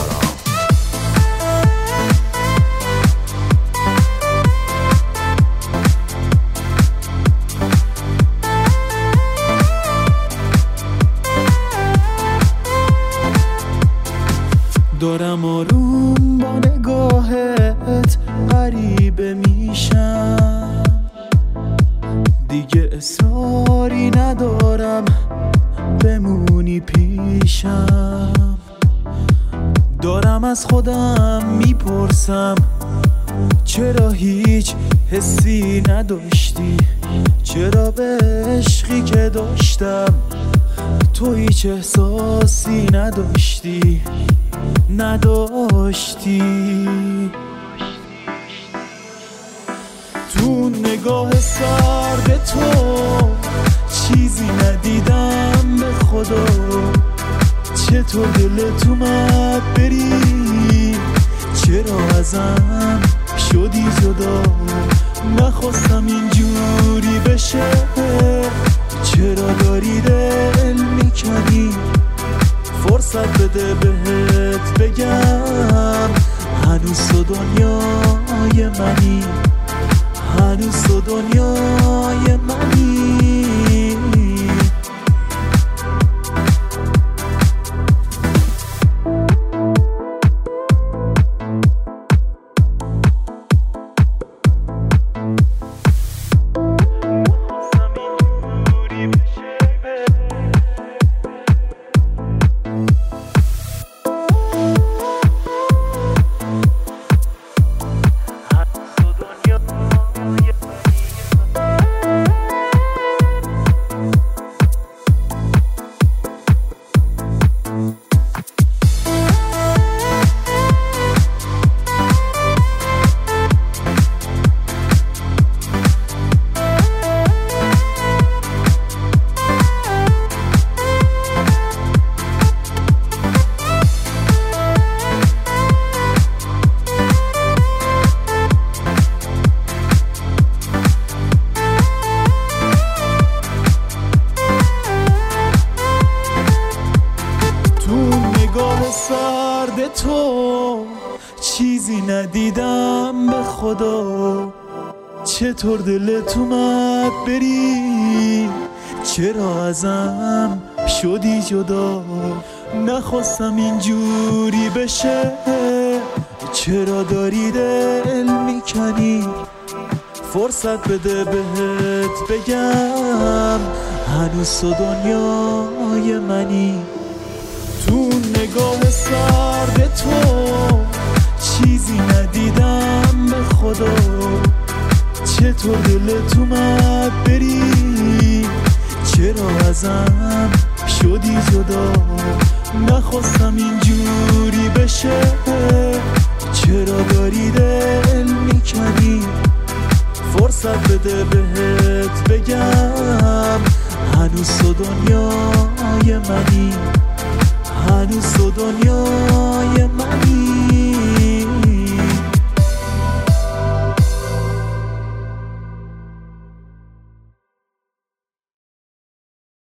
دارم آروم با نگاهت غریبه میشم، دیگه اصراری ندارم بمونی پیشم. دارم از خودم میپرسم چرا هیچ حسی نداشتی، چرا به عشقی که داشتم تو هیچ احساسی نداشتی. تو نگاه سرد تو چیزی ندیدم به خدا، چطور دلت اومد بری، چرا ازم شدی جدا. نخواستم اینجوری بشه، چرا داری دل میکنی. فرصت بده بهت بگم هنوز تو دنیای منی، هنوز تو دنیای منی. سرد تو چیزی ندیدم به خدا، چطور دلت اومد بری، چرا ازم شدی جدا. نخواستم اینجوری بشه، چرا داری دل میکنی. فرصت بده بهت بگم هنوز تو دنیای منی. تو نگاه سرد تو چیزی ندیدم به خدا، چطور دلت اومد بری، چرا ازم شدی جدا. نخواستم اینجوری بشه، چرا داری دل میکنی. فرصت بده بهت بگم هنوز تو دنیای منی، هنوز تو دنیا